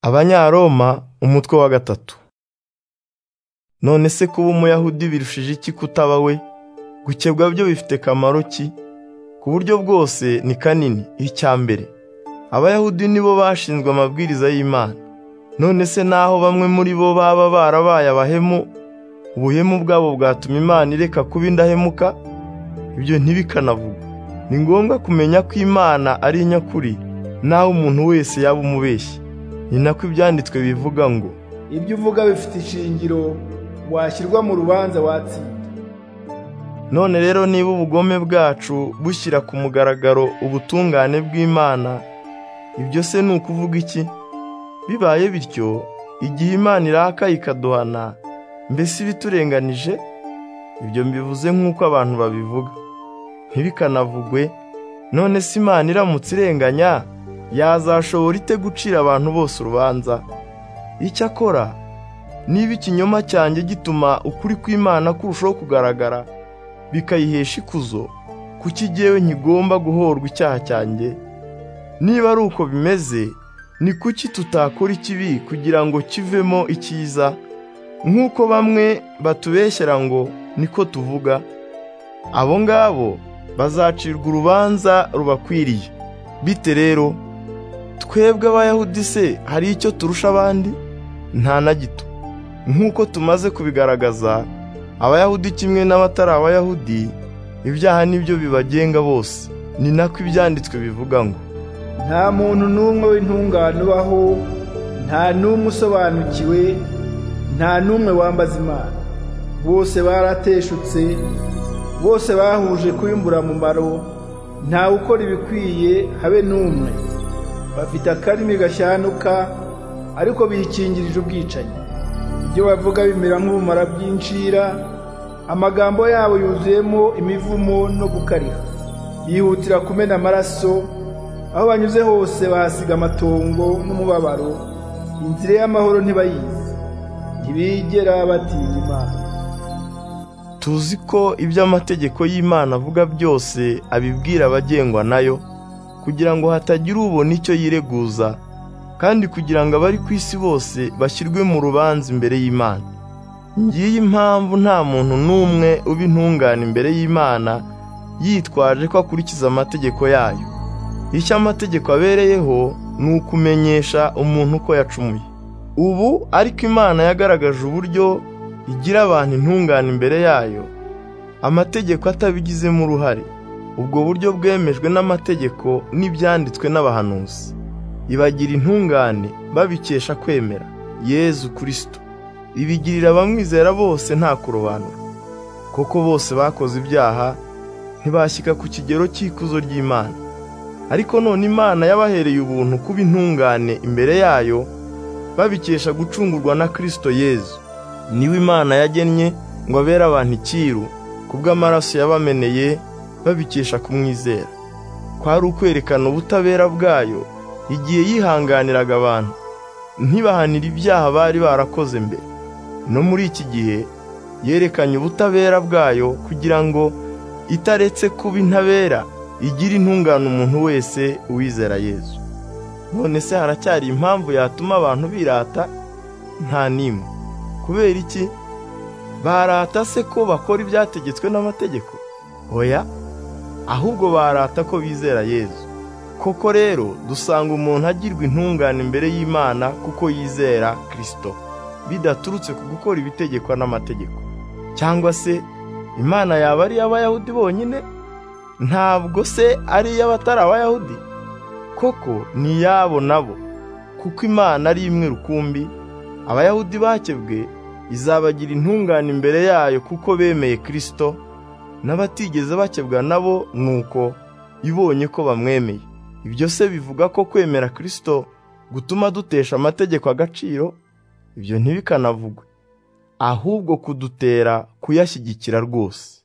Abanyaroma umutwe wa 3. None se kuba umuyahudi birushije iki kutaba we? Gukebwa byo bifite kamaro ki? Ku buryo bwose ni kanini. Icya mbere, abayahudi nibo bashinzwe amabwiriza y'Imana. None se naho bamwe muri bo baba barabaye abahemu, ubuhemu bwabo bwatuma Imana ireka kuba indahemuka? Ibyo ntibikanavuga. Ni ngombwa kumenya ko Imana ari nyakuri, naho umuntu wese yaba umubeshyi. Ni nako ibyanditswe bivuga ngo, ibyo uvuga bifite ishingiro, washyirwa mu rubanza watsinda. None rero niba ubugome bwacu bushyira ku mugaragaro ubutungane bw'Imana, ibyo se ni ukuvuga iki? Bibaye bityo, igihe Imana iraka ikaduhana, mbese ibiturenganije? Ibyo mbivuze nk'uko abantu babivuga. Ntibikanavugwe, none se Imana iramutse irenganya, yazashobora ite gucira abantu bose urubanza? Icyakora, niba ikinyoma cyanjye gituma ukuri kw'Imana kurushaho kugaragara, bikayihesha ikuzo, kuki jyewe nkigomba guhorwa icyaha cyanjye? Niba ari uko bimeze, ni kuki tutakora ikibi kugira ngo kivemo icyiza? Nk'uko bamwe batubeshyera ngo niko tuvuga, abo ngabo bazacirwa urubanza rubakwiriye. Bite rero, twebwe abayahudi se hari icyo turusha abandi? Nta na gito. Nk'uko tumaze kubigaragaza, abayahudi kimwe n'abatari abayahudi, ibyaha nibyo bibagenga bose. Ni nako ibyanditswe bivuga ngo, nta muntu n'umwe w'intungane ubaho, nta n'umwe usobanukiwe, nta n'umwe wambaza Imana. Bose barateshutse, bose bahuje kurimburamumaro, ntawe ukora ibikwiye habe n'umwe. Bafite akarimi gashyanuka, ariko bikingirije ubwicanyi. Ibyo bavuga bimera nk'ubumara bw'incira, amagambo yabo yuzuyemo imivumo no gukariha. Bihutira kumena amaraso, aho banyuze hose bahasiga amatongo n'umubabaro. Inzira y'amahoro ntibayizi, ntibigera batinya Imana. Tuzi ko ibyo amategeko y'Imana avuga byose abibwira abagengwa nayo, kugira ngo hatagira ubona icyo yireguza, kandi kugira ngo abari ku isi bose bashyirwe mu rubanza imbere y'Imana. Ngiyi impamvu nta muntu n'umwe uba intungane imbere y'Imana yitwaje ko akurikiza amategeko yayo. Icyo amategeko abereyeho ni ukumenyesha umuntu ko yacumuye. Ubu ariko Imana yagaragaje uburyo igira abantu intungane imbere yayo, amategeko atabigizemo uruhare. Ubwo buryo bwemejwe n'amategeko n'ibyanditswe n'abahanuzi. Ibagira intungane babikesha kwemera Yezu Kristo. Ibigirira abamwizera bose nta kurobanura. Koko bose bakoze ibyaha, ntibashyika ku kigero cy'ikuzo ry'Imana. Ariko none Imana yabahereye ubuntu kuba intungane imbere yayo, babikesha gucungurwa na Kristo Yezu. Niwe Imana yagennye ngo abere abantu icyiru, kubw'amaraso yabameneye, babikesha kumwizera. Kwari ukwerekana ubutabera bwayo, igihe yihanganiraga abantu, ntibahanire ibyaha bari barakoze mbere. No muri iki gihe, yerekanye ubutabera bwayo kugira ngo itaretse kuba intabera, igire intungane umuntu wese uwizera Yezu. None se haracyari impamvu yatuma abantu birata? Nta n'imwe. Kubera iki? Barata se ko bakora ibyategetswe n'amategeko? Oya, ahubwo barata ko bizera Yezu. Koko rero dusanga umuntu agirwa intungane imbere y'Imana kuko yizera Kristo, bidaturutse ku gukora ibitegekwa n'amategeko. Cyangwa se Imana yaba ari iy'abayahudi bonyine? Ntabwo se ari iy'abatari abayahudi? Koko ni iyabo nabo, kuko Imana ari imwe rukumbi. Abayahudi bakebwe izabagira intungane imbere yayo kuko bemeye Kristo, n'abatigeze bakebwa nabo nuko ibonye ko bamwemeye. Ibyo se bivuga ko kwemera Kristo gutuma dutesha amategeko agaciro? Ibyo ntibikanavugwe, ahubwo kudutera kuyashyigikira rwose.